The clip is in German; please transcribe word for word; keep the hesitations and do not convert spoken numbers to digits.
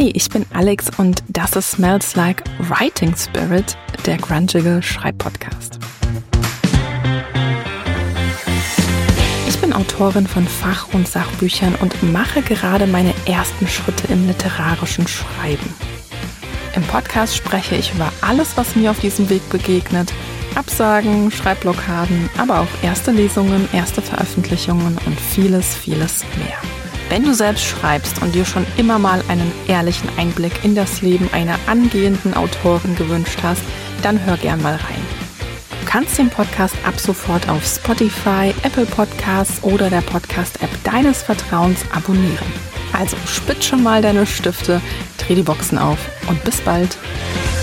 Hi, ich bin Alex und das ist Smells Like Writing Spirit, der grungige Schreibpodcast. Ich bin Autorin von Fach- und Sachbüchern und mache gerade meine ersten Schritte im literarischen Schreiben. Im Podcast spreche ich über alles, was mir auf diesem Weg begegnet, Absagen, Schreibblockaden, aber auch erste Lesungen, erste Veröffentlichungen und vieles, vieles mehr. Wenn du selbst schreibst und dir schon immer mal einen ehrlichen Einblick in das Leben einer angehenden Autorin gewünscht hast, dann hör gern mal rein. Du kannst den Podcast ab sofort auf Spotify, Apple Podcasts oder der Podcast-App deines Vertrauens abonnieren. Also spitz schon mal deine Stifte, dreh die Boxen auf und bis bald!